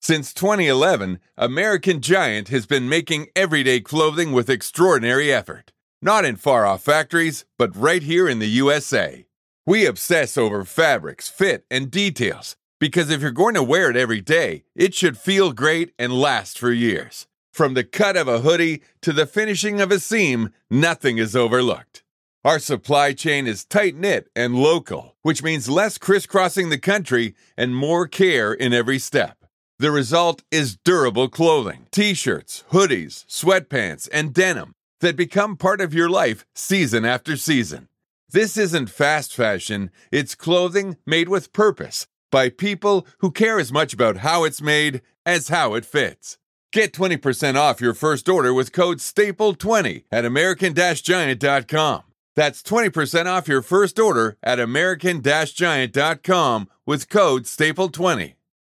Since 2011, American Giant has been making everyday clothing with extraordinary effort. Not in far-off factories, but right here in the USA. We obsess over fabrics, fit, and details, because if you're going to wear it every day, it should feel great and last for years. From the cut of a hoodie to the finishing of a seam, nothing is overlooked. Our supply chain is tight-knit and local, which means less crisscrossing the country and more care in every step. The result is durable clothing, t-shirts, hoodies, sweatpants, and denim that become part of your life season after season. This isn't fast fashion, it's clothing made with purpose by people who care as much about how it's made as how it fits. Get 20% off your first order with code STAPLE20 at American-Giant.com. That's 20% off your first order at American-Giant.com with code STAPLE20.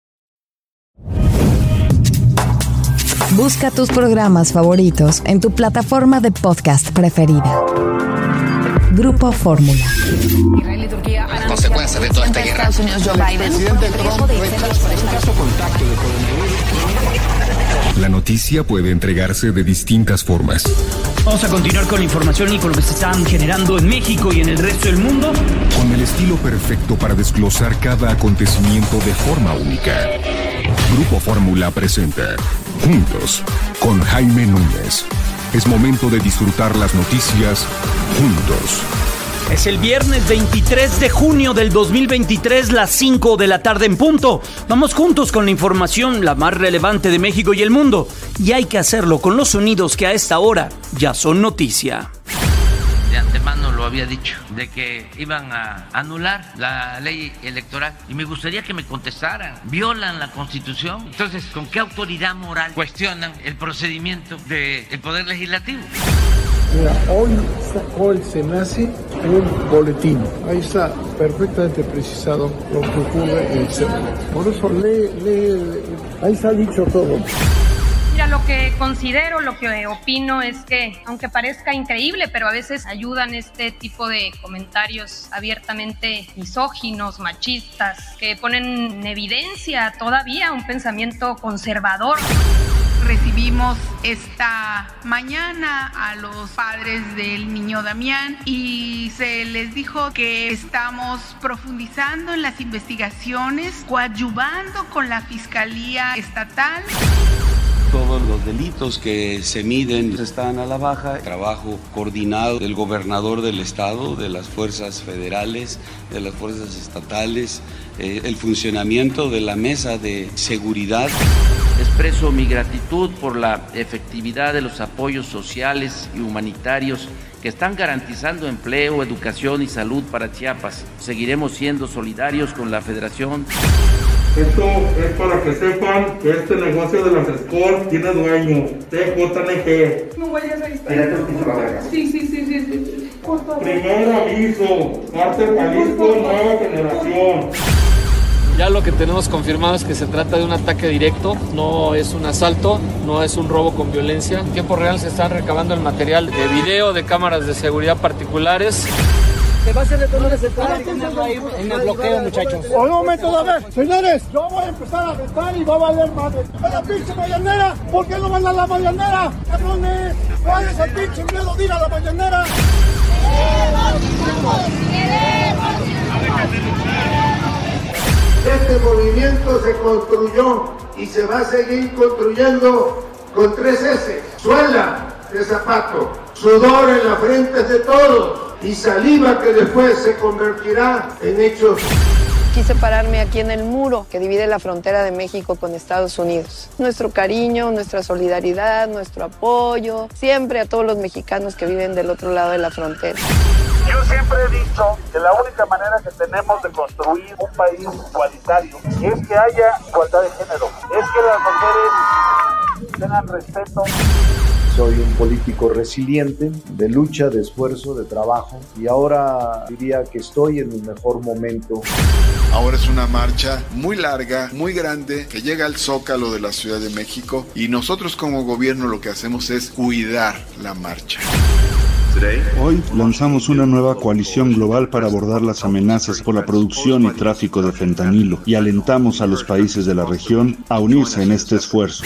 Busca tus programas favoritos en tu plataforma de podcast preferida. Grupo Fórmula. Israel y Turquía han las consecuencias de toda esta guerra. Estados Unidos, Joe Biden. La noticia puede entregarse de distintas formas. Vamos a continuar con la información y con lo que se están generando en México y en el resto del mundo. Con el estilo perfecto para desglosar cada acontecimiento de forma única. Grupo Fórmula presenta Juntos con Jaime Núñez. Es momento de disfrutar las noticias juntos. Es el viernes 23 de junio del 2023, las 5 de la tarde en punto. Vamos juntos con la información, la más relevante de México y el mundo. Y hay que hacerlo con los sonidos que a esta hora ya son noticia. De antemano lo había dicho, de que iban a anular la ley electoral. Y me gustaría que me contestaran. ¿Violan la Constitución? Entonces, ¿con qué autoridad moral cuestionan el procedimiento del Poder Legislativo? Mira, hoy sacó el SENACE un boletín. Ahí está perfectamente precisado lo que ocurre en el Senado. Por eso lee, ahí está dicho todo. Mira, lo que considero, lo que opino es que, aunque parezca increíble, pero a veces ayudan este tipo de comentarios abiertamente misóginos, machistas, que ponen en evidencia todavía un pensamiento conservador. Recibimos esta mañana a los padres del niño Damián y se les dijo que estamos profundizando en las investigaciones, coadyuvando con la Fiscalía Estatal. Todos los delitos que se miden están a la baja. Trabajo coordinado del gobernador del estado, de las fuerzas federales, de las fuerzas estatales, el funcionamiento de la mesa de seguridad. Expreso mi gratitud por la efectividad de los apoyos sociales y humanitarios que están garantizando empleo, educación y salud para Chiapas. Seguiremos siendo solidarios con la Federación. Esto es para que sepan que este negocio de las Score tiene dueño, TJNG. No vayas a estar. Sí. Primer aviso, Cártel Jalisco, nueva generación. Ya lo que tenemos confirmado es que se trata de un ataque directo, no es un asalto, no es un robo con violencia. En tiempo real se están recabando el material de video, de cámaras de seguridad particulares. Se va a hacer detonar central y tenerlo ahí en el bloqueo, muchachos. Un momento, a ver, señores, yo voy a empezar a gritar y va a valer madre. ¡A la pinche mañanera! ¿Por qué no van a la mañanera? ¡Cabrones! ¿Cuál es el pinche miedo de ir a la mañanera? Este movimiento se construyó y se va a seguir construyendo con 3 S. Suela de zapato, sudor en la frente de todos y saliva que después se convertirá en hechos. Quise pararme aquí en el muro que divide la frontera de México con Estados Unidos. Nuestro cariño, nuestra solidaridad, nuestro apoyo, siempre a todos los mexicanos que viven del otro lado de la frontera. Yo siempre he dicho que la única manera que tenemos de construir un país igualitario es que haya igualdad de género, es que las mujeres tengan respeto. Soy un político resiliente, de lucha, de esfuerzo, de trabajo, y ahora diría que estoy en mi mejor momento. Ahora es una marcha muy larga, muy grande, que llega al Zócalo de la Ciudad de México, y nosotros como gobierno lo que hacemos es cuidar la marcha. Hoy lanzamos una nueva coalición global para abordar las amenazas por la producción y tráfico de fentanilo y alentamos a los países de la región a unirse en este esfuerzo.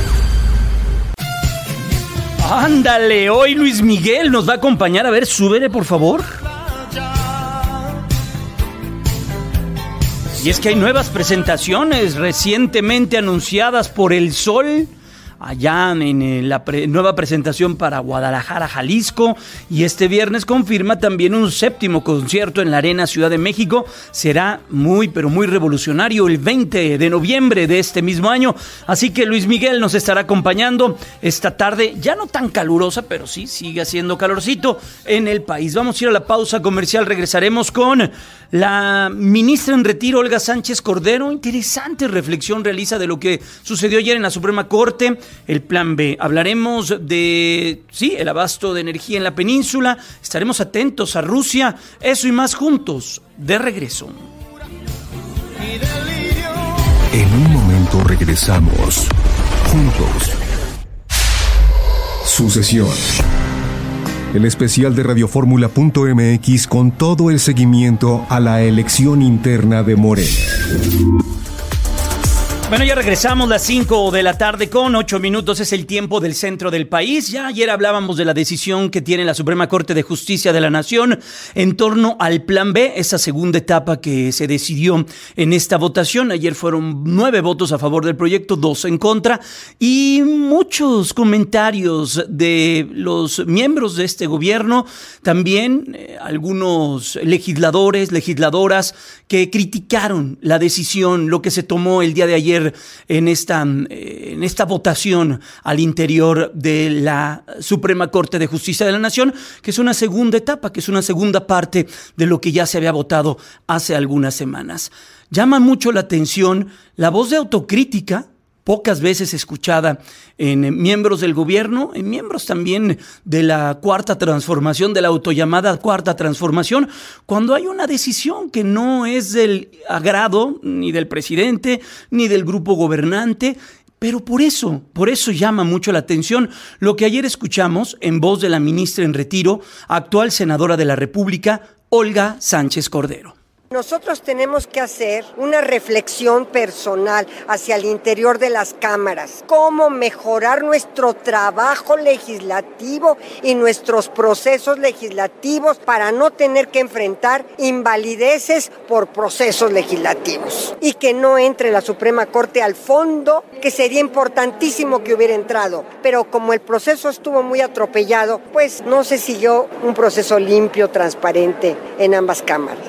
Ándale, hoy Luis Miguel nos va a acompañar. A ver, súbele, por favor. Y es que hay nuevas presentaciones recientemente anunciadas por El Sol. Allá en la nueva presentación para Guadalajara, Jalisco, y este viernes confirma también un 7º concierto en la Arena Ciudad de México. Será muy, pero muy revolucionario el 20 de noviembre de este mismo año. Así que Luis Miguel nos estará acompañando esta tarde, ya no tan calurosa, pero sí sigue haciendo calorcito en el país. Vamos a ir a la pausa comercial, regresaremos con la ministra en retiro, Olga Sánchez Cordero. Interesante reflexión realiza de lo que sucedió ayer en la Suprema Corte. El Plan B. Hablaremos de, el abasto de energía en la península. Estaremos atentos a Rusia. Eso y más juntos, de regreso. En un momento regresamos. Juntos. Sucesión. El especial de radioformula.mx con todo el seguimiento a la elección interna de Morena. Bueno, ya regresamos, las 5 de la tarde con 8 minutos, es el tiempo del centro del país. Ya ayer hablábamos de la decisión que tiene la Suprema Corte de Justicia de la Nación en torno al Plan B, esa segunda etapa que se decidió en esta votación. Ayer fueron 9 votos a favor del proyecto, 2 en contra, y muchos comentarios de los miembros de este gobierno, también algunos legisladoras que criticaron la decisión, lo que se tomó el día de ayer en esta votación al interior de la Suprema Corte de Justicia de la Nación, que es una segunda etapa, que es una segunda parte de lo que ya se había votado hace algunas semanas. Llama mucho la atención la voz de autocrítica, pocas veces escuchada en miembros del gobierno, en miembros también de la Cuarta Transformación, de la autollamada Cuarta Transformación, cuando hay una decisión que no es del agrado ni del presidente ni del grupo gobernante. Pero por eso llama mucho la atención lo que ayer escuchamos en voz de la ministra en retiro, actual senadora de la República, Olga Sánchez Cordero. Nosotros tenemos que hacer una reflexión personal hacia el interior de las cámaras, cómo mejorar nuestro trabajo legislativo y nuestros procesos legislativos para no tener que enfrentar invalideces por procesos legislativos y que no entre la Suprema Corte al fondo, que sería importantísimo que hubiera entrado, pero como el proceso estuvo muy atropellado, pues no se siguió un proceso limpio, transparente en ambas cámaras.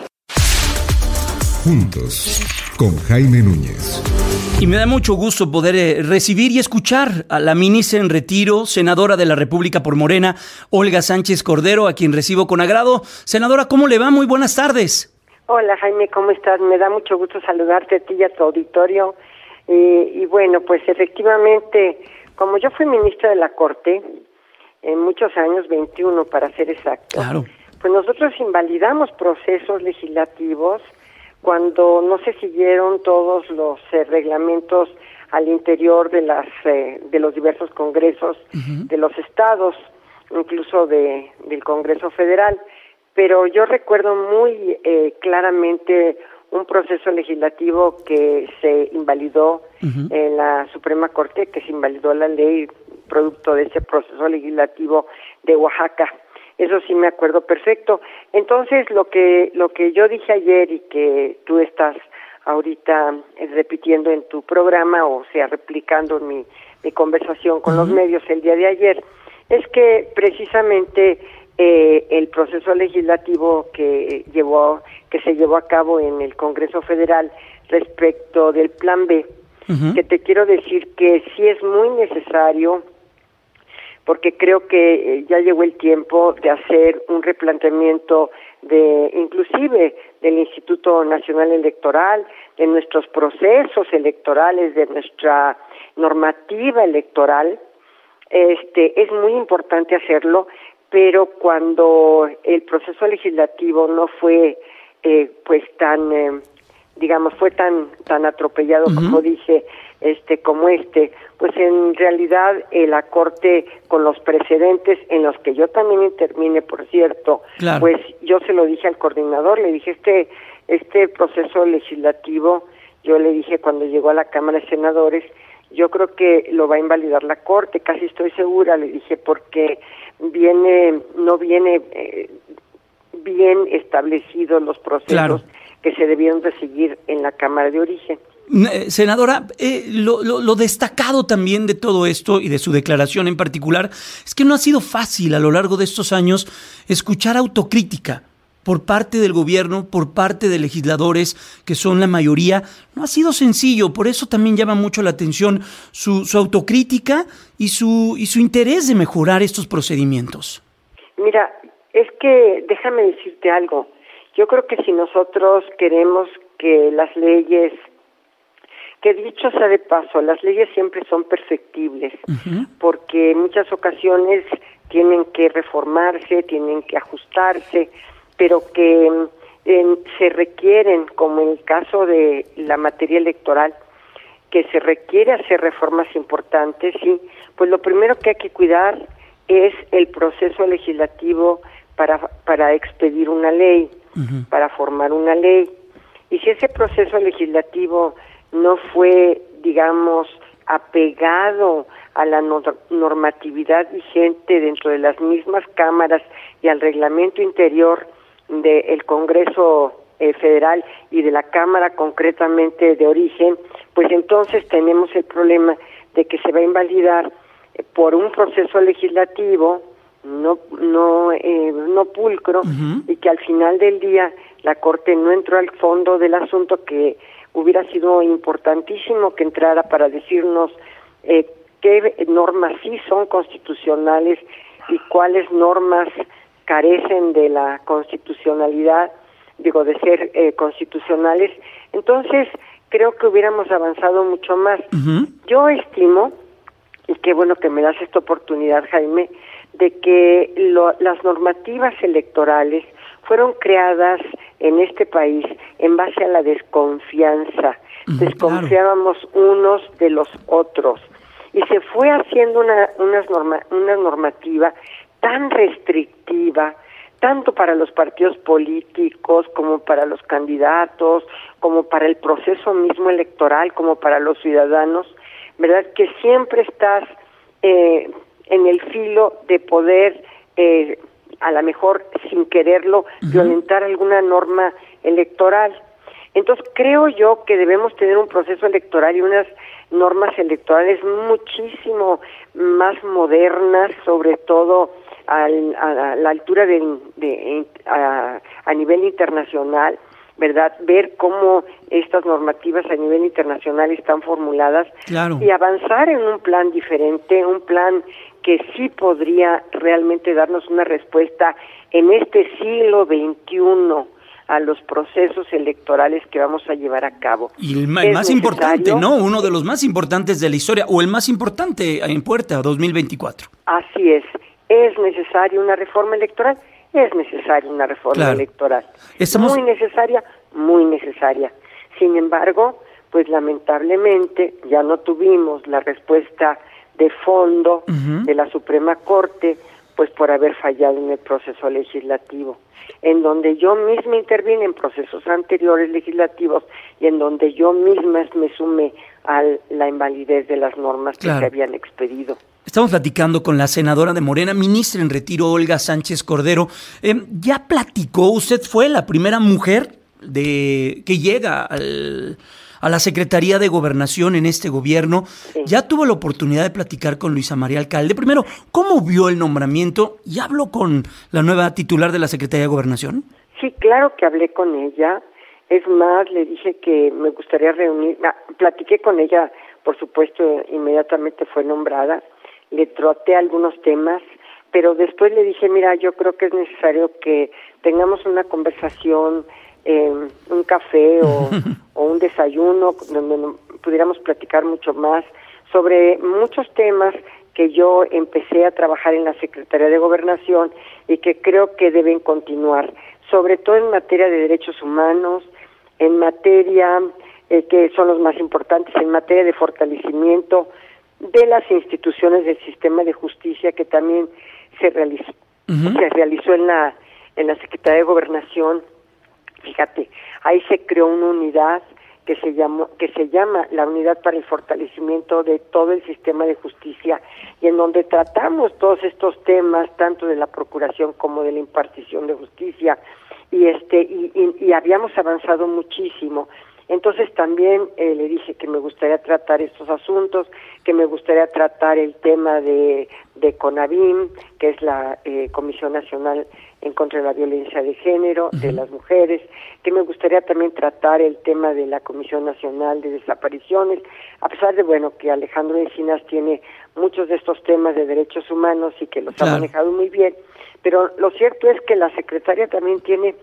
Juntos, con Jaime Núñez. Y me da mucho gusto poder recibir y escuchar a la ministra en retiro, senadora de la República por Morena, Olga Sánchez Cordero, a quien recibo con agrado. Senadora, ¿cómo le va? Muy buenas tardes. Hola Jaime, ¿cómo estás? Me da mucho gusto saludarte a ti y a tu auditorio. Y bueno, pues efectivamente, como yo fui ministra de la Corte, en muchos años, 21 para ser exacto, claro, pues nosotros invalidamos procesos legislativos cuando no se siguieron todos los reglamentos al interior de los diversos congresos de los estados, incluso del Congreso Federal. Pero yo recuerdo muy claramente un proceso legislativo que se invalidó en la Suprema Corte, que se invalidó la ley producto de ese proceso legislativo de Oaxaca. Eso sí me acuerdo perfecto. Entonces, lo que yo dije ayer y que tú estás ahorita repitiendo en tu programa, o sea, replicando mi conversación con los medios el día de ayer, es que precisamente el proceso legislativo que se llevó a cabo en el Congreso Federal respecto del Plan B, que te quiero decir que sí es muy necesario, porque creo que ya llegó el tiempo de hacer un replanteamiento inclusive del Instituto Nacional Electoral, de nuestros procesos electorales, de nuestra normativa electoral. Es muy importante hacerlo, pero cuando el proceso legislativo no fue pues tan digamos, fue tan atropellado, como dije, pues en realidad la Corte, con los precedentes en los que yo también intervine, por cierto, pues yo se lo dije al coordinador, le dije este proceso legislativo, yo le dije cuando llegó a la Cámara de Senadores, yo creo que lo va a invalidar la Corte, casi estoy segura, le dije, porque no viene bien establecidos los procesos que se debieron de seguir en la Cámara de Origen. Senadora, lo destacado también de todo esto y de su declaración en particular es que no ha sido fácil a lo largo de estos años escuchar autocrítica por parte del gobierno, por parte de legisladores que son la mayoría. No ha sido sencillo, por eso también llama mucho la atención su autocrítica y su interés de mejorar estos procedimientos. Mira, es que déjame decirte algo. Yo creo que si nosotros queremos que las leyes, que dicho sea de paso, las leyes siempre son perfectibles, porque en muchas ocasiones tienen que reformarse, tienen que ajustarse, pero que se requieren, como en el caso de la materia electoral, que se requiere hacer reformas importantes, sí, pues lo primero que hay que cuidar es el proceso legislativo para expedir una ley, para formar una ley. Y si ese proceso legislativo no fue, digamos, apegado a la normatividad vigente dentro de las mismas cámaras y al reglamento interior del Congreso Federal y de la Cámara concretamente de Origen, pues entonces tenemos el problema de que se va a invalidar por un proceso legislativo no pulcro, y que al final del día la Corte no entró al fondo del asunto, que hubiera sido importantísimo que entrara para decirnos qué normas sí son constitucionales y cuáles normas carecen de la constitucionalidad, de ser constitucionales. Entonces creo que hubiéramos avanzado mucho más. Yo estimo, y qué bueno que me das esta oportunidad, Jaime, de que las normativas electorales fueron creadas en este país en base a la desconfianza. Desconfiábamos unos de los otros y se fue haciendo una normativa tan restrictiva, tanto para los partidos políticos como para los candidatos, como para el proceso mismo electoral, como para los ciudadanos, ¿verdad? Que siempre estás en el filo de poder, a lo mejor sin quererlo, violentar alguna norma electoral. Entonces creo yo que debemos tener un proceso electoral y unas normas electorales muchísimo más modernas, sobre todo a la altura a nivel internacional, ¿verdad? Ver cómo estas normativas a nivel internacional están formuladas y avanzar en un plan diferente, un plan que sí podría realmente darnos una respuesta en este siglo XXI a los procesos electorales que vamos a llevar a cabo. Y el más importante, ¿no? Uno de los más importantes de la historia, o el más importante en puerta, 2024. Así es necesaria una reforma electoral, es necesaria una reforma electoral. Muy necesaria. Sin embargo, pues lamentablemente ya no tuvimos la respuesta de fondo de la Suprema Corte, pues por haber fallado en el proceso legislativo, en donde yo misma intervine en procesos anteriores legislativos y en donde yo misma me sumé a la invalidez de las normas que se habían expedido. Estamos platicando con la senadora de Morena, ministra en retiro, Olga Sánchez Cordero. ¿Ya platicó? Usted fue la primera mujer que llega a la Secretaría de Gobernación en este gobierno. Ya tuvo la oportunidad de platicar con Luisa María Alcalde. Primero, ¿cómo vio el nombramiento? ¿Y habló con la nueva titular de la Secretaría de Gobernación? Sí, claro que hablé con ella. Es más, le dije que me gustaría platiqué con ella, por supuesto, inmediatamente fue nombrada. Le traté algunos temas, pero después le dije, mira, yo creo que es necesario que tengamos una conversación, un café o un desayuno donde pudiéramos platicar mucho más sobre muchos temas que yo empecé a trabajar en la Secretaría de Gobernación y que creo que deben continuar, sobre todo en materia de derechos humanos, en materia, que son los más importantes, en materia de fortalecimiento de las instituciones del sistema de justicia, que también se realizó en la Secretaría de Gobernación. Fíjate, ahí se creó una unidad que se llama la Unidad para el Fortalecimiento de todo el Sistema de Justicia, y en donde tratamos todos estos temas, tanto de la procuración como de la impartición de justicia, y habíamos avanzado muchísimo. Entonces también le dije que me gustaría tratar estos asuntos, que me gustaría tratar el tema de CONAVIM, que es la Comisión Nacional en contra de la Violencia de Género, de las mujeres, que me gustaría también tratar el tema de la Comisión Nacional de Desapariciones, a pesar de, que Alejandro Encinas tiene muchos de estos temas de derechos humanos y que los ha manejado muy bien, pero lo cierto es que la secretaria también tiene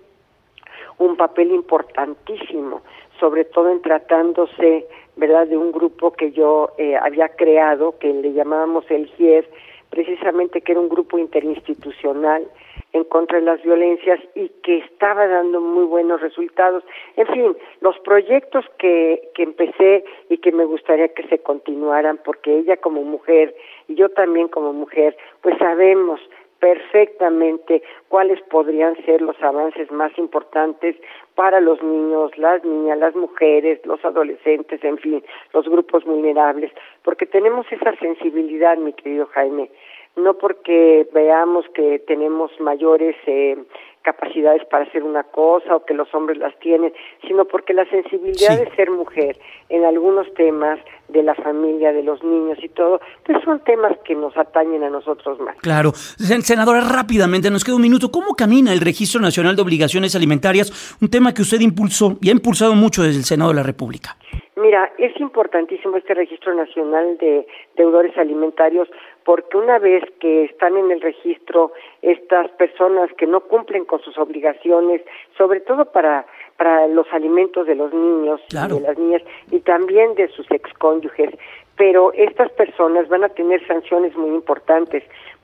un papel importantísimo, sobre todo en tratándose, ¿verdad?, de un grupo que yo había creado, que le llamábamos el GIEV, precisamente que era un grupo interinstitucional en contra de las violencias y que estaba dando muy buenos resultados. En fin, los proyectos que empecé y que me gustaría que se continuaran, porque ella como mujer y yo también como mujer, pues sabemos perfectamente cuáles podrían ser los avances más importantes para los niños, las niñas, las mujeres, los adolescentes, en fin, los grupos vulnerables, porque tenemos esa sensibilidad, mi querido Jaime, no porque veamos que tenemos mayores capacidades para hacer una cosa o que los hombres las tienen, sino porque la sensibilidad de ser mujer en algunos temas de la familia, de los niños y todo, pues son temas que nos atañen a nosotros más. Claro. Senadora, rápidamente, nos queda un minuto. ¿Cómo camina el Registro Nacional de Obligaciones Alimentarias? Un tema que usted impulsó y ha impulsado mucho desde el Senado de la República. Mira, es importantísimo este Registro Nacional de Deudores Alimentarios, porque una vez que están en el registro estas personas que no cumplen con sus obligaciones, sobre todo para los alimentos de los niños y de las niñas y también de sus excónyuges, pero estas personas van a tener sanciones muy importantes,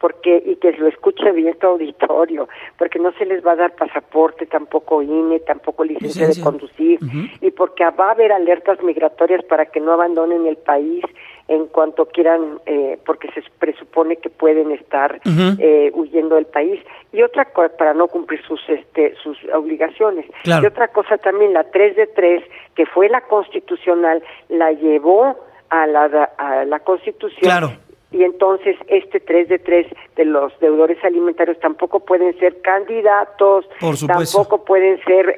y que lo escuche bien tu auditorio, porque no se les va a dar pasaporte, tampoco INE, tampoco licencia de conducir, y porque va a haber alertas migratorias para que no abandonen el país en cuanto quieran, porque se presupone que pueden estar huyendo del país, y otra cosa, para no cumplir sus obligaciones. Y otra cosa también, la 3 de 3, que fue la constitucional, la llevó a la Constitución, y entonces 3 de 3 de los deudores alimentarios tampoco pueden ser candidatos, tampoco pueden ser,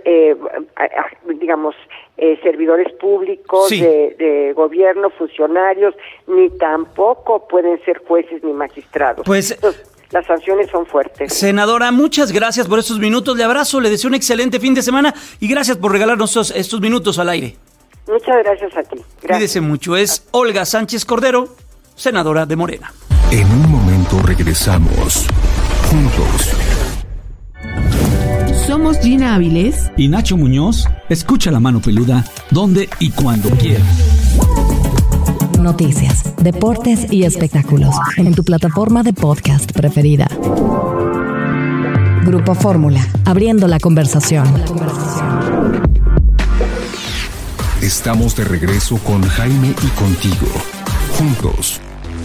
servidores públicos de gobierno, funcionarios, ni tampoco pueden ser jueces ni magistrados. Entonces, las sanciones son fuertes. Senadora, muchas gracias por estos minutos. Le abrazo, le deseo un excelente fin de semana y gracias por regalarnos estos minutos al aire. Muchas gracias a ti. Cuídese mucho. Es Olga Sánchez Cordero, senadora de Morena. En un momento regresamos. Juntos. Somos Gina Áviles y Nacho Muñoz. Escucha La Mano Peluda donde y cuando quieras. Noticias, deportes y espectáculos en tu plataforma de podcast preferida. Grupo Fórmula, abriendo la conversación. Estamos de regreso con Jaime y contigo. Juntos.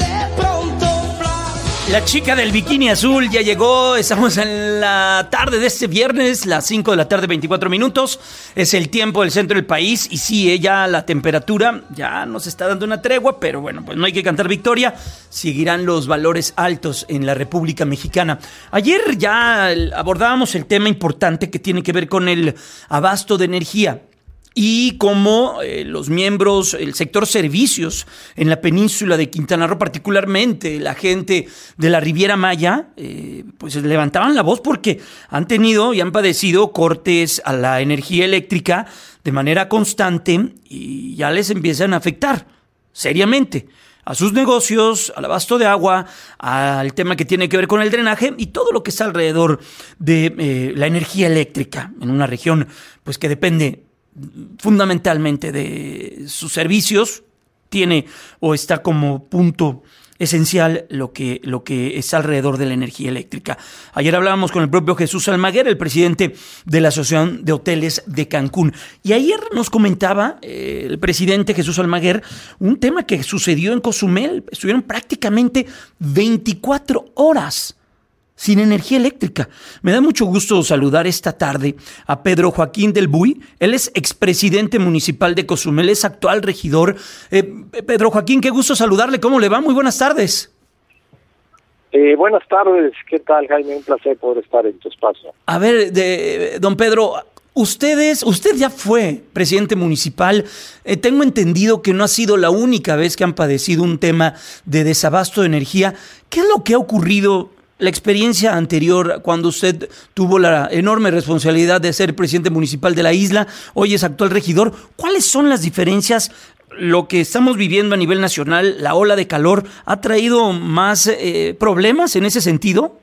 La chica del bikini azul ya llegó. Estamos en la tarde de este viernes, las 5 de la tarde, 24 minutos. Es el tiempo del centro del país. Y sí, ya la temperatura ya nos está dando una tregua, pero bueno, pues no hay que cantar victoria. Seguirán los valores altos en la República Mexicana. Ayer ya abordábamos el tema importante que tiene que ver con el abasto de energía. Y cómo los miembros, el sector servicios en la península de Quintana Roo, particularmente la gente de la Riviera Maya, pues levantaban la voz porque han tenido y han padecido cortes a la energía eléctrica de manera constante y ya les empiezan a afectar seriamente a sus negocios, al abasto de agua, al tema que tiene que ver con el drenaje y todo lo que está alrededor de la energía eléctrica en una región pues que depende fundamentalmente de sus servicios tiene o está como punto esencial lo que está alrededor de la energía eléctrica. Ayer hablábamos con el propio Jesús Almaguer, el presidente de la Asociación de Hoteles de Cancún. Y ayer nos comentaba el presidente Jesús Almaguer un tema que sucedió en Cozumel. Estuvieron prácticamente 24 horas sin energía eléctrica. Me da mucho gusto saludar esta tarde a Pedro Joaquín del Buy. Él es expresidente municipal de Cozumel, es actual regidor. Pedro Joaquín, qué gusto saludarle. ¿Cómo le va? Muy buenas tardes. Buenas tardes. ¿Qué tal, Jaime? Un placer poder estar en tu espacio. A ver, don Pedro, usted ya fue presidente municipal. Tengo entendido que no ha sido la única vez que han padecido un tema de desabasto de energía. ¿Qué es lo que ha ocurrido? La experiencia anterior, cuando usted tuvo la enorme responsabilidad de ser presidente municipal de la isla, hoy es actual regidor, ¿cuáles son las diferencias? Lo que estamos viviendo a nivel nacional, la ola de calor, ¿ha traído más problemas en ese sentido?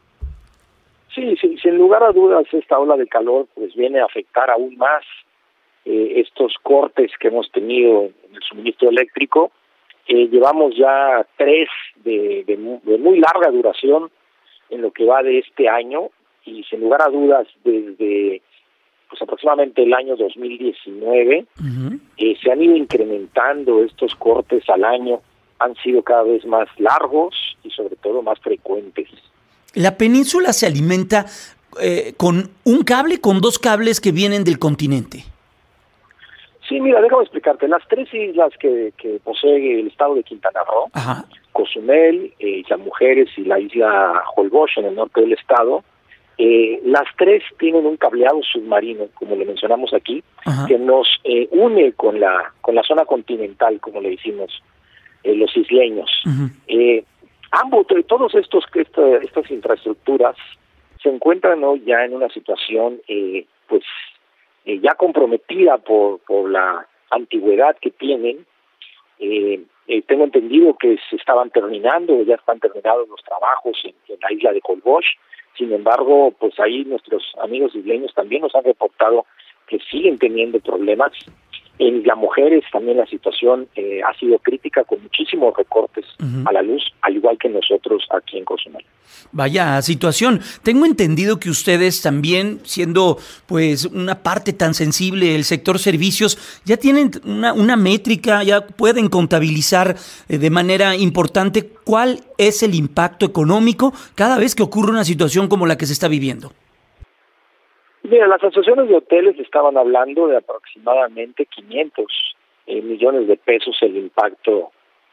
Sí, sin lugar a dudas, esta ola de calor pues viene a afectar aún más estos cortes que hemos tenido en el suministro eléctrico. Llevamos ya 3 de muy larga duración en lo que va de este año, y sin lugar a dudas desde pues aproximadamente el año 2019 se han ido incrementando estos cortes al año, han sido cada vez más largos y sobre todo más frecuentes. La península se alimenta con un cable, con 2 cables que vienen del continente. Sí, mira, déjame explicarte. Las 3 islas que posee el estado de Quintana Roo, Ajá. Cozumel, Isla Mujeres y la isla Holbox en el norte del estado, las 3 tienen un cableado submarino, como le mencionamos aquí, Ajá. que nos une con la zona continental, como le decimos los isleños. Todos estas infraestructuras se encuentran hoy ya en una situación ya comprometida por la antigüedad que tienen. Tengo entendido que ya están terminados los trabajos en la isla de Holbox. Sin embargo, pues ahí nuestros amigos isleños también nos han reportado que siguen teniendo problemas. En Isla Mujeres también la situación ha sido crítica, con muchísimos recortes a la luz, al igual que nosotros aquí en Cozumel. Vaya situación. Tengo entendido que ustedes también, siendo pues una parte tan sensible del sector servicios, ya tienen una métrica, ya pueden contabilizar de manera importante cuál es el impacto económico cada vez que ocurre una situación como la que se está viviendo. Mira, las asociaciones de hoteles estaban hablando de aproximadamente 500 millones de pesos el impacto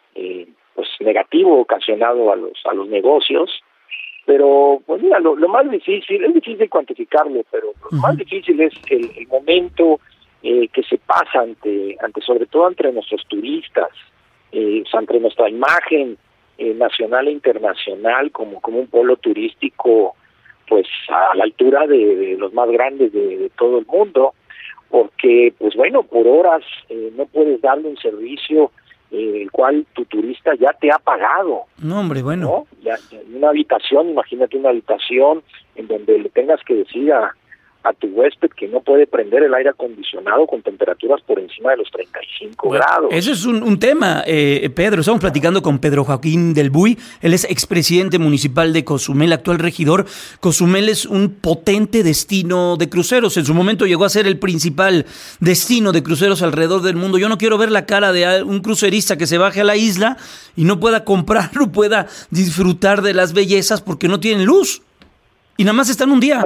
negativo ocasionado a los negocios, pero pues mira, lo más difícil, es difícil cuantificarlo, pero lo más difícil es el momento que se pasa ante sobre todo entre nuestros turistas, ante nuestra imagen nacional e internacional como un polo turístico pues a la altura de los más grandes de todo el mundo, porque pues bueno, por horas no puedes darle un servicio el cual tu turista ya te ha pagado. No, hombre, bueno. ¿No? Ya, una habitación, imagínate una habitación en donde le tengas que decir a tu huésped que no puede prender el aire acondicionado con temperaturas por encima de los 35 grados. Eso es un tema, Pedro. Estamos platicando con Pedro Joaquín del Buy. Él es expresidente municipal de Cozumel, actual regidor. Cozumel es un potente destino de cruceros. En su momento llegó a ser el principal destino de cruceros alrededor del mundo. Yo no quiero ver la cara de un crucerista que se baje a la isla y no pueda comprar, no pueda disfrutar de las bellezas porque no tienen luz. Y nada más están un día.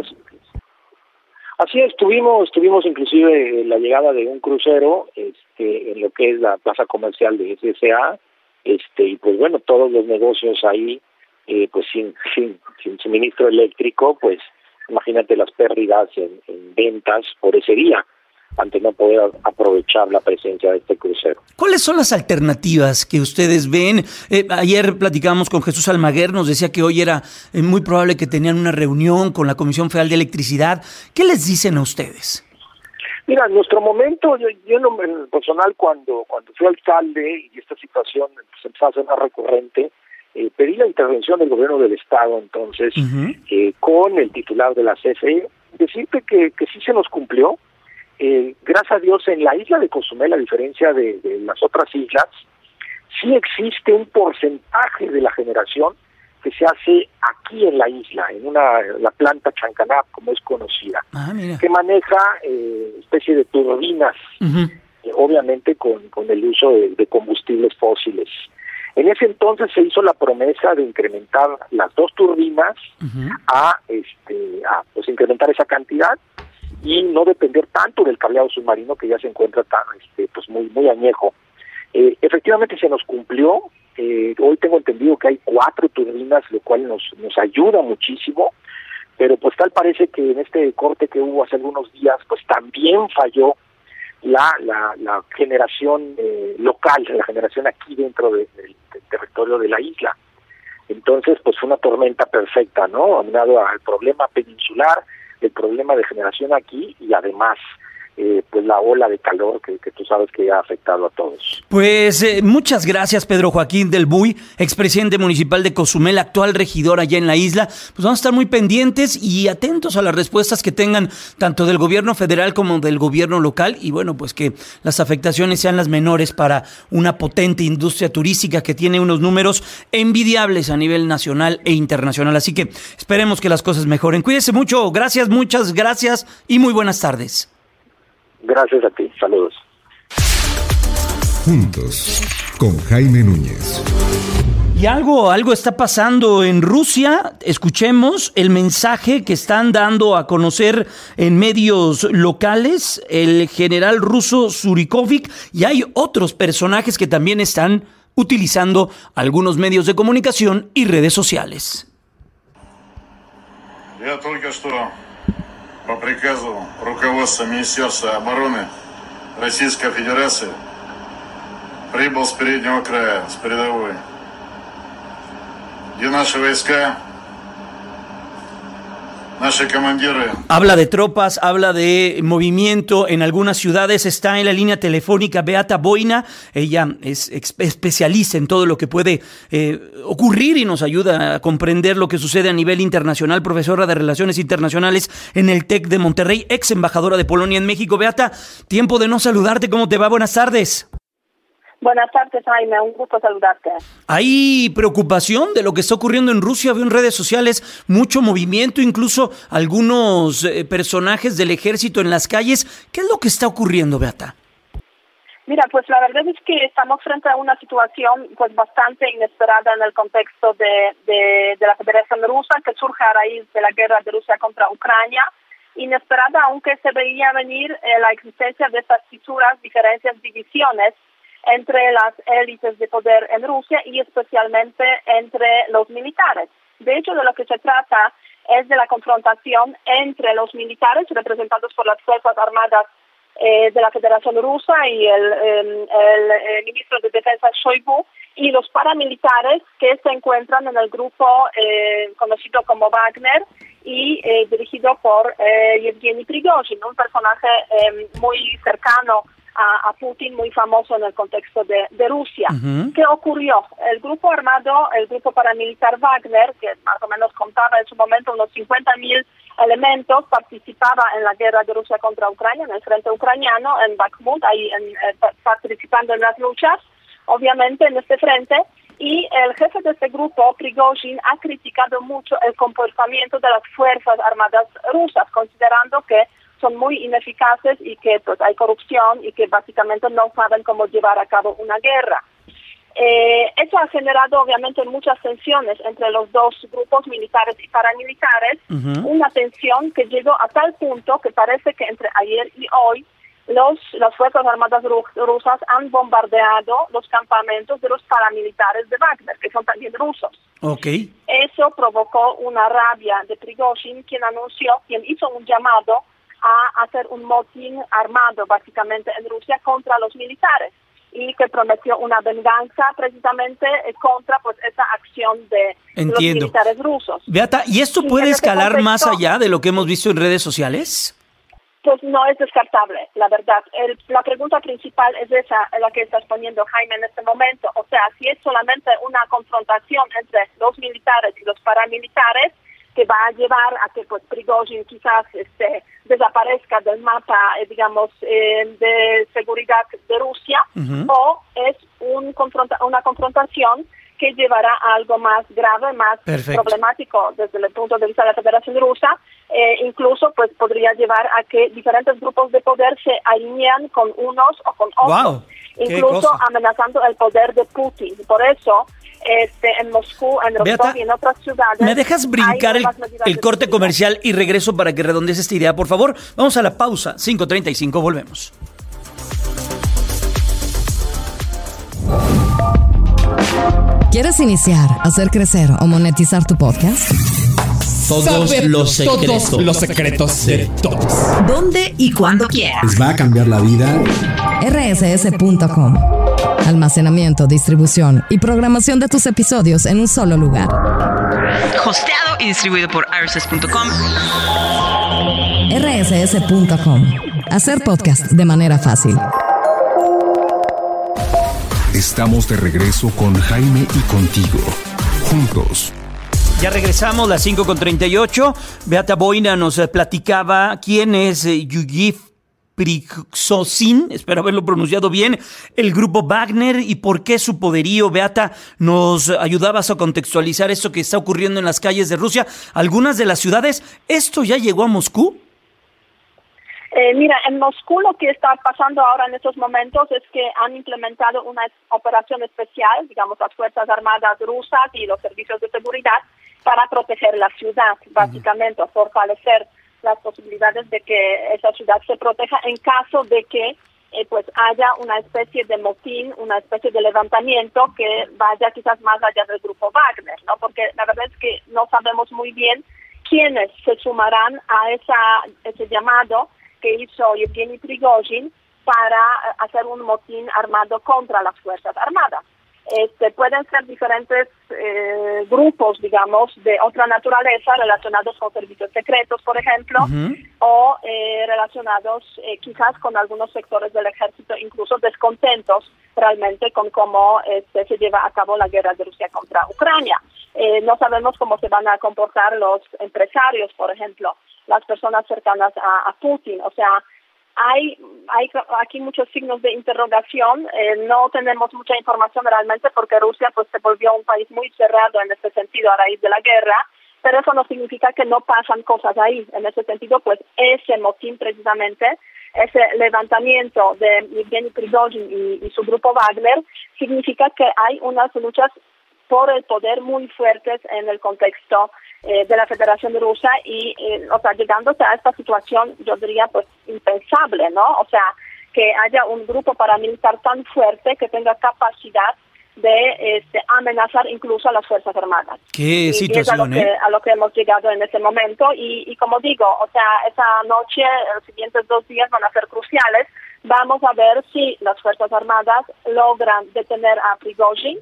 Así es, tuvimos inclusive la llegada de un crucero en lo que es la plaza comercial de SSA, y pues bueno, todos los negocios ahí pues sin suministro eléctrico, pues imagínate las pérdidas en ventas por ese día, ante no poder aprovechar la presencia de este crucero. ¿Cuáles son las alternativas que ustedes ven? Ayer platicábamos con Jesús Almaguer, nos decía que hoy era muy probable que tenían una reunión con la Comisión Federal de Electricidad. ¿Qué les dicen a ustedes? Mira, en nuestro momento, yo en lo personal, cuando fui alcalde y esta situación se empezó a hacer más recurrente, pedí la intervención del gobierno del estado, entonces, con el titular de la CFE, decirte que sí se nos cumplió. Gracias a Dios, en la isla de Cozumel, a diferencia de las otras islas, sí existe un porcentaje de la generación que se hace aquí en la isla, en la planta Chancanab, como es conocida, que maneja especie de turbinas, obviamente con el uso de combustibles fósiles. En ese entonces se hizo la promesa de incrementar las 2 turbinas a pues incrementar esa cantidad y no depender tanto del cableado submarino que ya se encuentra tan pues muy añejo. Efectivamente se nos cumplió. Hoy tengo entendido que hay 4 turbinas, lo cual nos ayuda muchísimo, pero pues tal parece que en este corte que hubo hace algunos días pues también falló la generación local, la generación aquí dentro del territorio de la isla. Entonces pues fue una tormenta perfecta, ¿no? Aunado al problema peninsular, el problema de generación aquí y además pues la ola de calor que tú sabes que ha afectado a todos. Pues muchas gracias, Pedro Joaquín del Buy, expresidente municipal de Cozumel, actual regidor allá en la isla. Pues vamos a estar muy pendientes y atentos a las respuestas que tengan tanto del gobierno federal como del gobierno local y bueno, pues que las afectaciones sean las menores para una potente industria turística que tiene unos números envidiables a nivel nacional e internacional. Así que esperemos que las cosas mejoren. Cuídese mucho, gracias, muchas gracias y muy buenas tardes. Gracias a ti, saludos. Juntos, con Jaime Núñez. Y algo está pasando en Rusia. Escuchemos el mensaje que están dando a conocer en medios locales el general ruso Zurikovic, y hay otros personajes que también están utilizando algunos medios de comunicación y redes sociales. По приказу руководства Министерства обороны Российской Федерации прибыл с переднего края, с передовой, где наши войска, наши командиры. Habla de tropas, habla de movimiento en algunas ciudades. Está en la línea telefónica Beata Boina. Ella es especialista en todo lo que puede ocurrir y nos ayuda a comprender lo que sucede a nivel internacional. Profesora de Relaciones Internacionales en el TEC de Monterrey, ex embajadora de Polonia en México. Beata, tiempo de no saludarte. ¿Cómo te va? Buenas tardes. Buenas tardes, Jaime, un gusto saludarte. ¿Hay preocupación de lo que está ocurriendo en Rusia? Veo en redes sociales mucho movimiento, incluso algunos personajes del ejército en las calles. ¿Qué es lo que está ocurriendo, Beata? Mira, pues la verdad es que estamos frente a una situación pues bastante inesperada en el contexto de la Federación Rusa, que surge a raíz de la guerra de Rusia contra Ucrania. Inesperada, aunque se veía venir la existencia de estas fisuras, diferencias, divisiones entre las élites de poder en Rusia y especialmente entre los militares. De hecho, de lo que se trata es de la confrontación entre los militares representados por las Fuerzas Armadas de la Federación Rusa y el ministro de Defensa Shoigu y los paramilitares que se encuentran en el grupo conocido como Wagner y dirigido por Yevgeny Prigozhin, un personaje muy cercano a Putin, muy famoso en el contexto de Rusia. ¿Qué ocurrió? El grupo armado, el grupo paramilitar Wagner, que más o menos contaba en su momento unos 50,000 elementos, participaba en la guerra de Rusia contra Ucrania, en el frente ucraniano, en Bakhmut, ahí participando en las luchas, obviamente en este frente, y el jefe de este grupo, Prigozhin, ha criticado mucho el comportamiento de las Fuerzas Armadas rusas, considerando que son muy ineficaces y que pues hay corrupción y que básicamente no saben cómo llevar a cabo una guerra. Eso ha generado obviamente muchas tensiones entre los dos grupos militares y paramilitares, una tensión que llegó a tal punto que parece que entre ayer y hoy las Fuerzas Armadas rusas han bombardeado los campamentos de los paramilitares de Wagner, que son también rusos. Okay. Eso provocó una rabia de Prigozhin, quien hizo un llamado a hacer un motín armado básicamente en Rusia contra los militares y que prometió una venganza precisamente contra pues esa acción de los militares rusos. Beata, ¿y esto puede escalar más allá de lo que hemos visto en redes sociales? Pues no es descartable, la verdad. La pregunta principal es esa, la que estás poniendo, Jaime, en este momento. O sea, si es solamente una confrontación entre los militares y los paramilitares, que va a llevar a que pues Prigozhin quizás desaparezca del mapa, de seguridad de Rusia, o es una confrontación que llevará a algo más grave, más problemático desde el punto de vista de la Federación Rusa. Incluso pues podría llevar a que diferentes grupos de poder se alinean con unos o con otros, incluso amenazando el poder de Putin. Por eso en Moscú, en Rostov, Beata, y en otras ciudades... ¿Me dejas brincar el corte comercial y regreso para que redondees esta idea, por favor? Vamos a la pausa, 5:35, volvemos. ¿Quieres iniciar, hacer crecer o monetizar tu podcast? Todos los secretos de todos. ¿Dónde y cuándo quieras? Les va a cambiar la vida. rss.com. Almacenamiento, distribución y programación de tus episodios en un solo lugar. Hosteado y distribuido por rss.com. rss.com. Hacer podcast de manera fácil. Estamos de regreso con Jaime y contigo. Juntos. Ya regresamos, las 5:38. Beata Boina nos platicaba quién es Yuyif Prigozhin, espero haberlo pronunciado bien, el grupo Wagner y por qué su poderío. Beata, nos ayudabas a contextualizar esto que está ocurriendo en las calles de Rusia, algunas de las ciudades. ¿Esto ya llegó a Moscú? Mira, en Moscú lo que está pasando ahora en estos momentos es que han implementado una operación especial, las Fuerzas Armadas rusas y los servicios de seguridad, para proteger la ciudad, básicamente, fortalecer las posibilidades de que esa ciudad se proteja en caso de que haya una especie de motín, una especie de levantamiento que vaya quizás más allá del grupo Wagner, ¿no? Porque la verdad es que no sabemos muy bien quiénes se sumarán a ese llamado que hizo Yevgeny Prigozhin para hacer un motín armado contra las Fuerzas Armadas. Pueden ser diferentes grupos, de otra naturaleza, relacionados con servicios secretos, por ejemplo, o relacionados quizás con algunos sectores del ejército, incluso descontentos realmente con cómo se lleva a cabo la guerra de Rusia contra Ucrania. No sabemos cómo se van a comportar los empresarios, por ejemplo, las personas cercanas a Putin. O sea, hay aquí muchos signos de interrogación. No tenemos mucha información realmente porque Rusia se volvió un país muy cerrado en este sentido a raíz de la guerra, pero eso no significa que no pasan cosas ahí. En ese sentido, ese motín precisamente, ese levantamiento de Yevgeny Prigozhin y su grupo Wagner, significa que hay unas luchas por el poder muy fuertes en el contexto de la Federación Rusa y, llegándose a esta situación, yo diría, impensable, ¿no? O sea, que haya un grupo paramilitar tan fuerte que tenga capacidad de amenazar incluso a las Fuerzas Armadas. Qué situación, a lo que hemos llegado en este momento y como digo, esa noche, los siguientes 2 días van a ser cruciales. Vamos a ver si las Fuerzas Armadas logran detener a Prigozhin.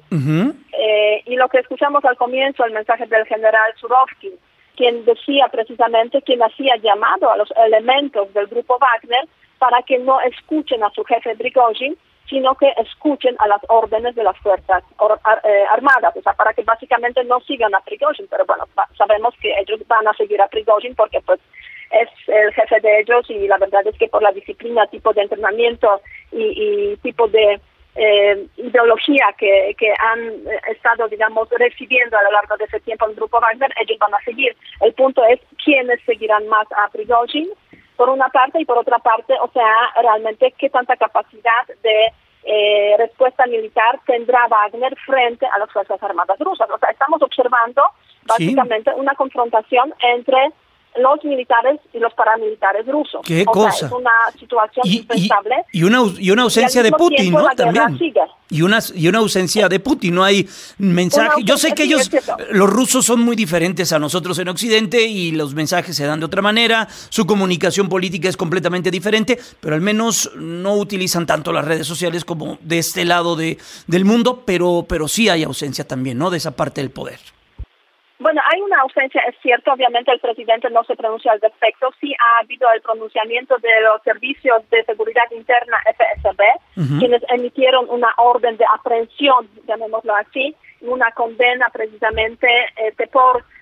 Y lo que escuchamos al comienzo, el mensaje del general Surovkin, quien decía precisamente, quien hacía llamado a los elementos del grupo Wagner para que no escuchen a su jefe Prigozhin, sino que escuchen a las órdenes de las Fuerzas Armadas, para que básicamente no sigan a Prigozhin. Pero bueno, sabemos que ellos van a seguir a Prigozhin porque es el jefe de ellos y la verdad es que por la disciplina, tipo de entrenamiento y tipo de ideología que han estado, recibiendo a lo largo de ese tiempo el grupo Wagner, ellos van a seguir. El punto es quiénes seguirán más a Prigozhin, por una parte, y por otra parte, realmente qué tanta capacidad de respuesta militar tendrá Wagner frente a las Fuerzas Armadas rusas. Estamos observando básicamente una confrontación entre los militares y los paramilitares rusos. ¿Qué cosa? Es una situación impensable. Y una ausencia de Putin, ¿no? También. Y una ausencia de Putin, no hay mensaje. Yo sé que los rusos son muy diferentes a nosotros en Occidente y los mensajes se dan de otra manera, su comunicación política es completamente diferente, pero al menos no utilizan tanto las redes sociales como de este lado del mundo, pero sí hay ausencia también, ¿no? De esa parte del poder. Bueno, hay una ausencia, es cierto, obviamente el presidente no se pronuncia al respecto, sí ha habido el pronunciamiento de los servicios de seguridad interna FSB, quienes emitieron una orden de aprehensión, llamémoslo así, una condena precisamente por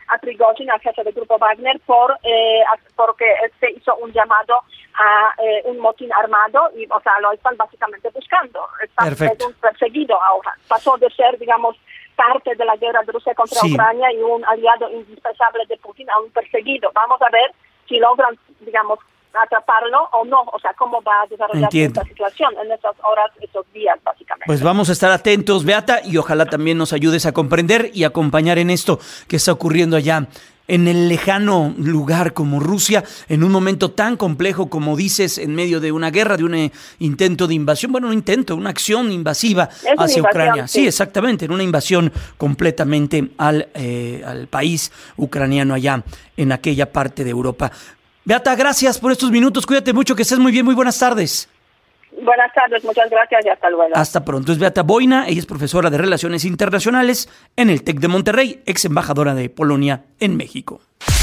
a Prigozhin, al jefe del grupo Wagner, porque se hizo un llamado a un motín armado y, o sea, lo están básicamente buscando. Es un perseguido ahora. Pasó de ser, digamos, parte de la guerra de Rusia contra Ucrania y un aliado indispensable de Putin a un perseguido. Vamos a ver si logran, digamos, atraparlo o no, o sea, cómo va a desarrollarse esta situación en estas horas, estos días, básicamente. Pues vamos a estar atentos, Beata, y ojalá también nos ayudes a comprender y acompañar en esto que está ocurriendo allá en el lejano lugar como Rusia, en un momento tan complejo como dices, en medio de una guerra, de un intento de invasión, una acción invasiva hacia Ucrania. Sí, exactamente, en una invasión completamente al país ucraniano allá en aquella parte de Europa. Beata, gracias por estos minutos, cuídate mucho, que estés muy bien, muy buenas tardes. Buenas tardes, muchas gracias y hasta luego. Hasta pronto. Es Beata Boina, ella es profesora de Relaciones Internacionales en el TEC de Monterrey, ex embajadora de Polonia en México.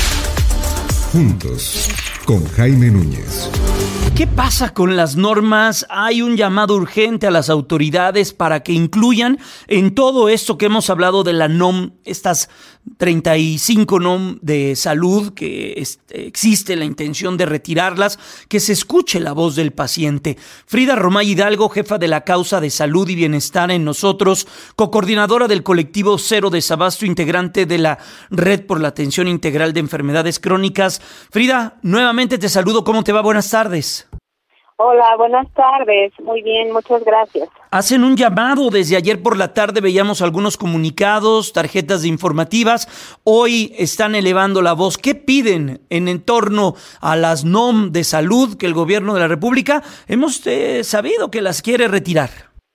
Juntos, con Jaime Núñez. ¿Qué pasa con las normas? Hay un llamado urgente a las autoridades para que incluyan en todo esto que hemos hablado de la NOM, estas 35 NOM de salud, que existe la intención de retirarlas, que se escuche la voz del paciente. Frida Romay Hidalgo, jefa de la causa de salud y bienestar en Nosotros, cocoordinadora del colectivo Cero Desabasto, integrante de la Red por la Atención Integral de Enfermedades Crónicas. Frida, nuevamente te saludo. ¿Cómo te va? Buenas tardes. Hola, buenas tardes. Muy bien, muchas gracias. Hacen un llamado desde ayer por la tarde, veíamos algunos comunicados, tarjetas de informativas. Hoy están elevando la voz. ¿Qué piden en torno a las NOM de salud que el gobierno de la República hemos sabido que las quiere retirar?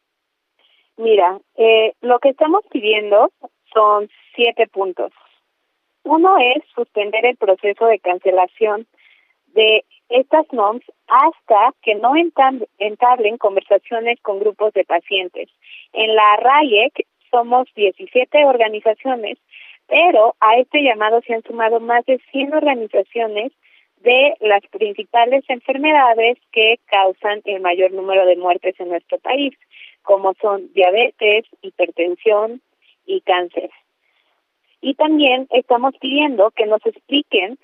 Mira, lo que estamos pidiendo son 7 puntos. Uno es suspender el proceso de cancelación de estas NOMs hasta que no entablen conversaciones con grupos de pacientes. En la RAIEC somos 17 organizaciones, pero a este llamado se han sumado más de 100 organizaciones de las principales enfermedades que causan el mayor número de muertes en nuestro país, como son diabetes, hipertensión y cáncer. Y también estamos pidiendo que nos expliquen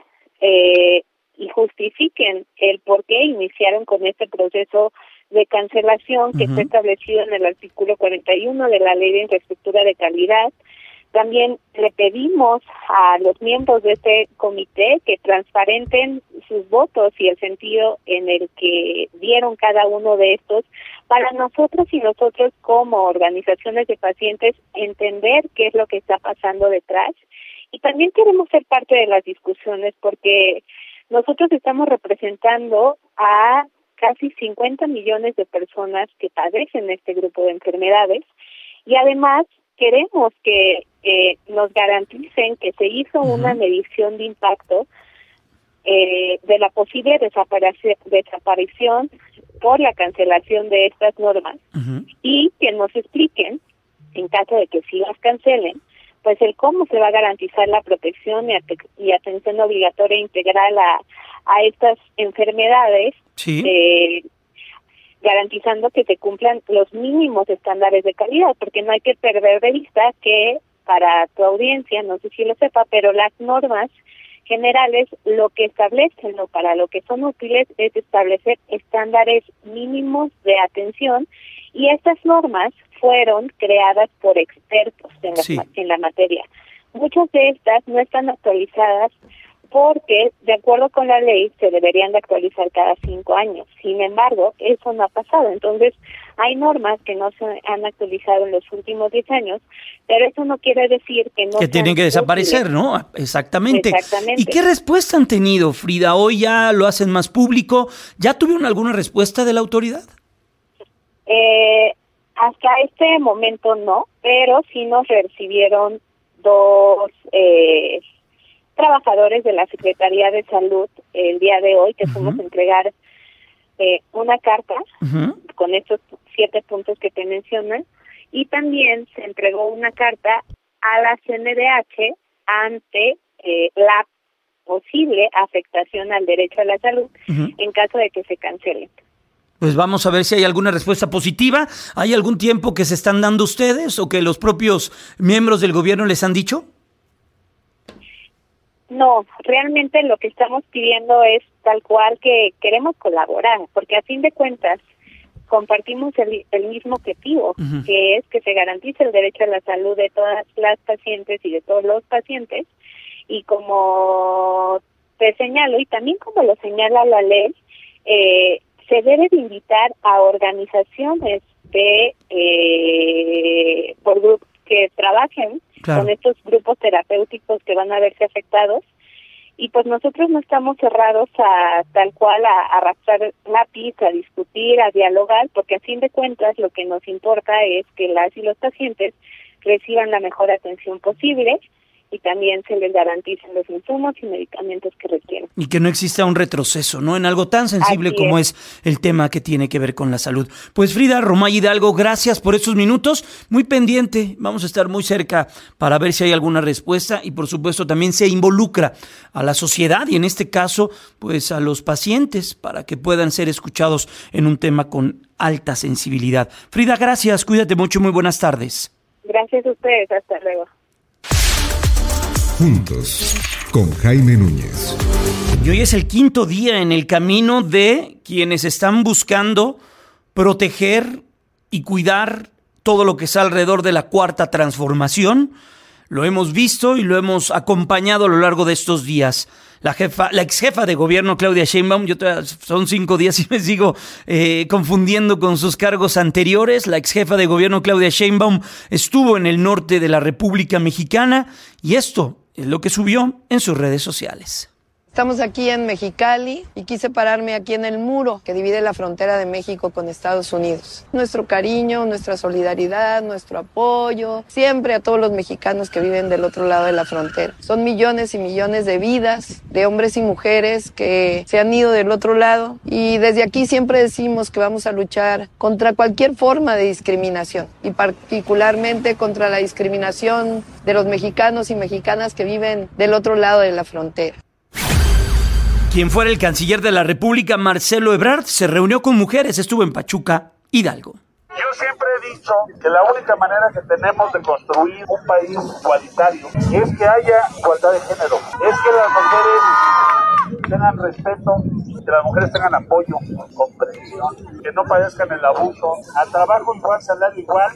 y justifiquen el por qué iniciaron con este proceso de cancelación que está establecido en el artículo 41 de la Ley de Infraestructura de Calidad. También le pedimos a los miembros de este comité que transparenten sus votos y el sentido en el que dieron cada uno de estos, para nosotros y nosotros como organizaciones de pacientes entender qué es lo que está pasando detrás. Y también queremos ser parte de las discusiones porque nosotros estamos representando a casi 50 millones de personas que padecen este grupo de enfermedades y además queremos que nos garanticen que se hizo una medición de impacto de la posible desaparición por la cancelación de estas normas y que nos expliquen, en caso de que sí las cancelen, pues el cómo se va a garantizar la protección y atención obligatoria integral a estas enfermedades, garantizando que se cumplan los mínimos estándares de calidad, porque no hay que perder de vista que para tu audiencia, no sé si lo sepa, pero las normas generales lo que establecen o para lo que son útiles es establecer estándares mínimos de atención y estas normas fueron creadas por expertos en la materia. Muchas de estas no están actualizadas porque, de acuerdo con la ley, se deberían de actualizar cada 5 años. Sin embargo, eso no ha pasado. Entonces, hay normas que no se han actualizado en los últimos 10 años, pero eso no quiere decir que no... Que tienen que desaparecer, ¿no? Exactamente. ¿Y qué respuesta han tenido, Frida? Hoy ya lo hacen más público. ¿Ya tuvieron alguna respuesta de la autoridad? Hasta este momento no, pero sí nos recibieron 2 trabajadores de la Secretaría de Salud el día de hoy, que fuimos a entregar una carta con estos 7 puntos que te mencionan, y también se entregó una carta a la CNDH ante la posible afectación al derecho a la salud en caso de que se cancelen. Pues vamos a ver si hay alguna respuesta positiva. ¿Hay algún tiempo que se están dando ustedes o que los propios miembros del gobierno les han dicho? No, realmente lo que estamos pidiendo es tal cual que queremos colaborar, porque a fin de cuentas compartimos el mismo objetivo, que es que se garantice el derecho a la salud de todas las pacientes y de todos los pacientes, y como te señalo, y también como lo señala la ley, se debe de invitar a organizaciones por grupos que trabajen con estos grupos terapéuticos que van a verse afectados, y pues nosotros no estamos cerrados a tal cual a arrastrar lápiz, a discutir, a dialogar, porque a fin de cuentas lo que nos importa es que las y los pacientes reciban la mejor atención posible y también se les garanticen los insumos y medicamentos que requieren. Y que no exista un retroceso, ¿no? En algo tan sensible como es el tema que tiene que ver con la salud. Pues Frida Romay Hidalgo, gracias por estos minutos. Muy pendiente, vamos a estar muy cerca para ver si hay alguna respuesta y por supuesto también se involucra a la sociedad y en este caso pues a los pacientes para que puedan ser escuchados en un tema con alta sensibilidad. Frida, gracias, cuídate mucho, muy buenas tardes. Gracias a ustedes, hasta luego. Juntos, con Jaime Núñez. Y hoy es el quinto día en el camino de quienes están buscando proteger y cuidar todo lo que está alrededor de la cuarta transformación. Lo hemos visto y lo hemos acompañado a lo largo de estos días. La ex jefa de gobierno Claudia Sheinbaum, son 5 días y me sigo confundiendo con sus cargos anteriores. La ex jefa de gobierno Claudia Sheinbaum estuvo en el norte de la República Mexicana y esto es lo que subió en sus redes sociales. Estamos aquí en Mexicali y quise pararme aquí en el muro que divide la frontera de México con Estados Unidos. Nuestro cariño, nuestra solidaridad, nuestro apoyo, siempre a todos los mexicanos que viven del otro lado de la frontera. Son millones y millones de vidas, de hombres y mujeres que se han ido del otro lado y desde aquí siempre decimos que vamos a luchar contra cualquier forma de discriminación y particularmente contra la discriminación de los mexicanos y mexicanas que viven del otro lado de la frontera. Quien fuera el canciller de la República, Marcelo Ebrard, se reunió con mujeres, estuvo en Pachuca, Hidalgo. Yo siempre he dicho que la única manera que tenemos de construir un país igualitario es que haya igualdad de género, es que las mujeres tengan respeto, que las mujeres tengan apoyo, comprensión, que no padezcan el abuso, al trabajo igual, salario igual.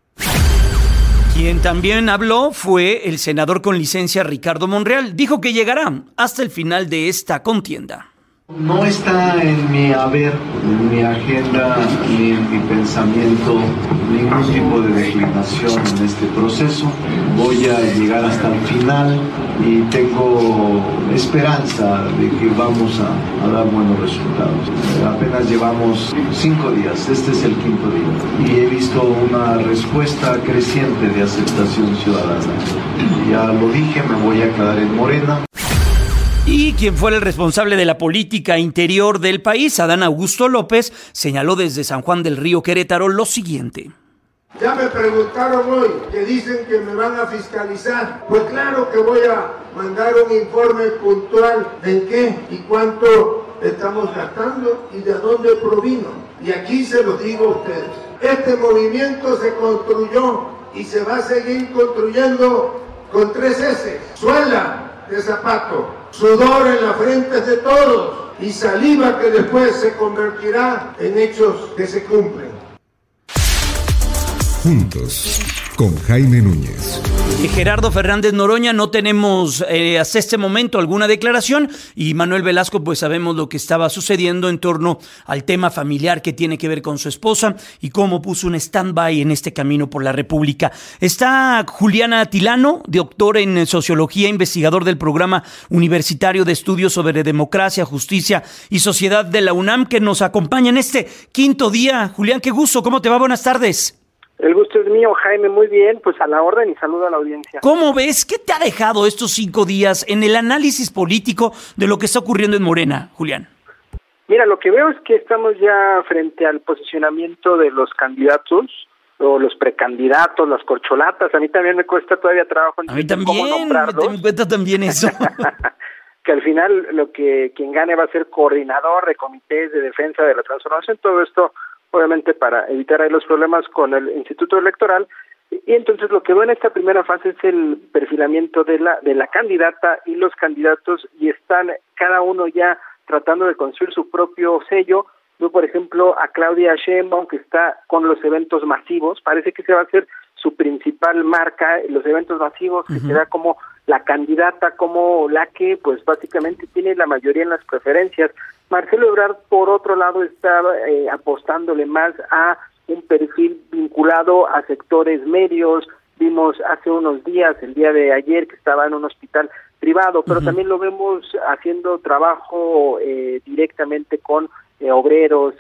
Quien también habló fue el senador con licencia Ricardo Monreal. Dijo que llegará hasta el final de esta contienda. No está en mi haber, en mi agenda, ni en mi pensamiento ningún tipo de declinación en este proceso. Voy a llegar hasta el final y tengo esperanza de que vamos a dar buenos resultados. Apenas llevamos 5 días, este es el quinto día, y he visto una respuesta creciente de aceptación ciudadana. Ya lo dije, me voy a quedar en Morena. Y quien fuera el responsable de la política interior del país, Adán Augusto López, señaló desde San Juan del Río, Querétaro, lo siguiente. Ya me preguntaron hoy que dicen que me van a fiscalizar. Pues claro que voy a mandar un informe puntual de en qué y cuánto estamos gastando y de dónde provino. Y aquí se los digo a ustedes. Este movimiento se construyó y se va a seguir construyendo con 3 S. Suela de zapato, sudor en las frentes de todos y saliva que después se convertirá en hechos que se cumplen. Juntos, con Jaime Núñez. Gerardo Fernández Noroña, no tenemos hasta este momento alguna declaración, y Manuel Velasco, pues sabemos lo que estaba sucediendo en torno al tema familiar que tiene que ver con su esposa y cómo puso un stand-by en este camino por la República. Está Juliana Tilano, doctor en sociología, investigador del Programa Universitario de Estudios sobre Democracia, Justicia y Sociedad de la UNAM, que nos acompaña en este quinto día. Julián, qué gusto, ¿cómo te va? Buenas tardes. El gusto es mío, Jaime, muy bien, pues a la orden y saludo a la audiencia. ¿Cómo ves? ¿Qué te ha dejado estos 5 días en el análisis político de lo que está ocurriendo en Morena, Julián? Mira, lo que veo es que estamos ya frente al posicionamiento de los candidatos o los precandidatos, las corcholatas. A mí también me cuesta todavía trabajo entender cómo nombrarlos. Me cuesta también eso. Que al final quien gane va a ser coordinador de comités de defensa de la transformación. Todo esto obviamente para evitar ahí los problemas con el Instituto Electoral. Y entonces lo que veo en esta primera fase es el perfilamiento de la candidata y los candidatos, y están cada uno ya tratando de construir su propio sello. Veo, por ejemplo, a Claudia Sheinbaum, que está con los eventos masivos. Parece que se va a hacer su principal marca, los eventos masivos, que será como la candidata, como la que pues básicamente tiene la mayoría en las preferencias. Marcelo Ebrard, por otro lado, está apostándole más a un perfil vinculado a sectores medios. Vimos hace unos días, el día de ayer, que estaba en un hospital privado, pero también lo vemos haciendo trabajo directamente con obreros,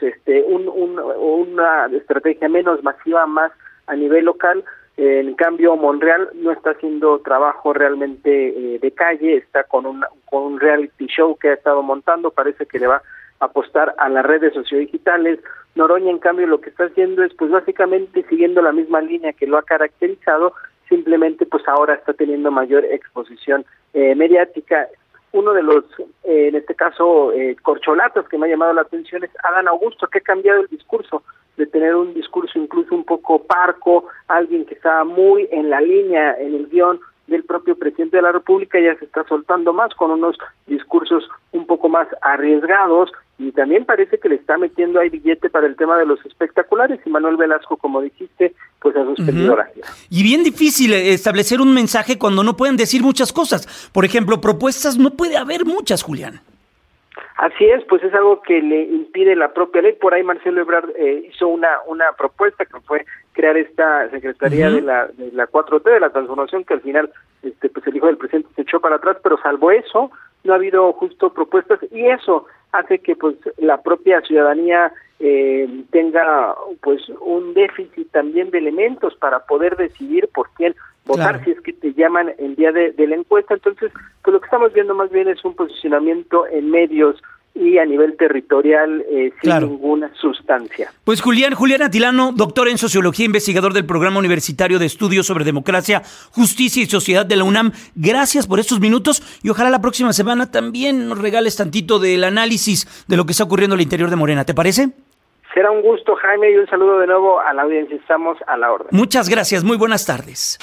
una estrategia menos masiva, más a nivel local. En cambio, Monreal no está haciendo trabajo realmente de calle, está con un reality show que ha estado montando. Parece que le va a apostar a las redes sociodigitales. Noroña, en cambio, lo que está haciendo es pues básicamente siguiendo la misma línea que lo ha caracterizado, simplemente pues ahora está teniendo mayor exposición mediática. Uno de los, en este caso, corcholatas que me ha llamado la atención es Adán Augusto, que ha cambiado el discurso, de tener un discurso incluso un poco parco, alguien que estaba muy en la línea, en el guión del propio presidente de la República, ya se está soltando más con unos discursos un poco más arriesgados, y también parece que le está metiendo ahí billete para el tema de los espectaculares, y Manuel Velasco, como dijiste, pues ha suspendido la gira. Y bien difícil establecer un mensaje cuando no pueden decir muchas cosas. Por ejemplo, propuestas no puede haber muchas, Julián. Así es, pues es algo que le impide la propia ley. Por ahí Marcelo Ebrard hizo una propuesta que fue crear esta Secretaría de la 4T, de la transformación, que al final pues el hijo del presidente se echó para atrás, pero salvo eso, no ha habido justo propuestas, y eso hace que pues la propia ciudadanía tenga pues un déficit también de elementos para poder decidir por quién votar, si es que te llaman el día de la encuesta. Entonces, pues lo que estamos viendo más bien es un posicionamiento en medios y a nivel territorial sin ninguna sustancia. Pues Julián Atilano, doctor en Sociología, investigador del Programa Universitario de Estudios sobre Democracia, Justicia y Sociedad de la UNAM, gracias por estos minutos, y ojalá la próxima semana también nos regales tantito del análisis de lo que está ocurriendo al interior de Morena, ¿te parece? Será un gusto, Jaime, y un saludo de nuevo a la audiencia. Estamos a la orden. Muchas gracias, muy buenas tardes.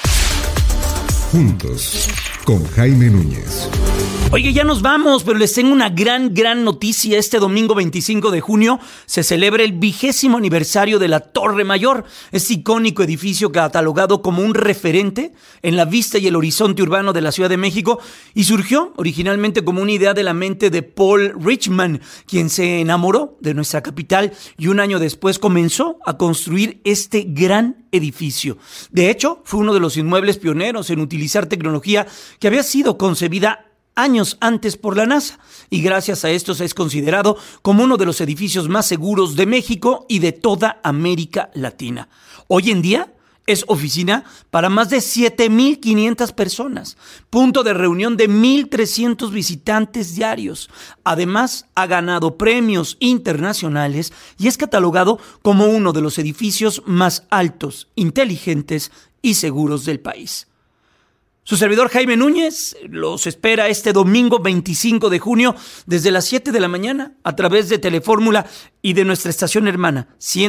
Juntos, con Jaime Núñez. Oye, ya nos vamos, pero les tengo una gran noticia. Este domingo 25 de junio se celebra el 20º aniversario de la Torre Mayor, este icónico edificio catalogado como un referente en la vista y el horizonte urbano de la Ciudad de México, y surgió originalmente como una idea de la mente de Paul Richman, quien se enamoró de nuestra capital y un año después comenzó a construir este gran edificio. De hecho, fue uno de los inmuebles pioneros en utilizar tecnología que había sido concebida años antes por la NASA, y gracias a esto es considerado como uno de los edificios más seguros de México y de toda América Latina. Hoy en día es oficina para más de 7,500 personas, punto de reunión de 1,300 visitantes diarios. Además, ha ganado premios internacionales y es catalogado como uno de los edificios más altos, inteligentes y seguros del país. Su servidor Jaime Núñez los espera este domingo 25 de junio desde las 7 de la mañana a través de Telefórmula y de nuestra estación hermana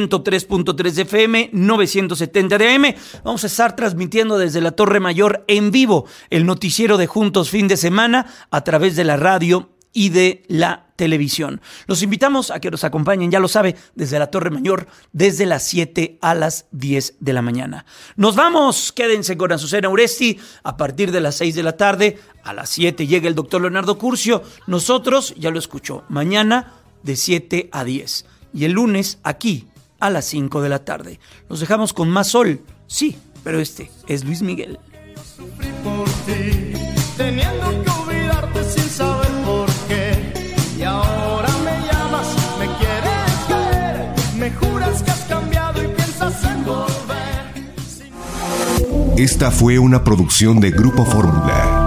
103.3 de FM, 970 de AM. Vamos a estar transmitiendo desde la Torre Mayor en vivo el noticiero de Juntos Fin de Semana a través de la radio y de la televisión. Los invitamos a que nos acompañen, ya lo sabe, desde la Torre Mayor, desde las 7 a las 10 de la mañana. Nos vamos, quédense con Azucena Uresti, a partir de las 6 de la tarde, a las 7 llega el doctor Leonardo Curcio, nosotros, ya lo escuchó, mañana de 7 a 10, y el lunes aquí, a las 5 de la tarde. Los dejamos con más sol, sí, pero este es Luis Miguel. Sufrí por ti, teniendo que olvidarte sin saber por qué. Y ahora me llamas, me quieres ver, me juras que has cambiado y piensas en volver. Esta fue una producción de Grupo Fórmula.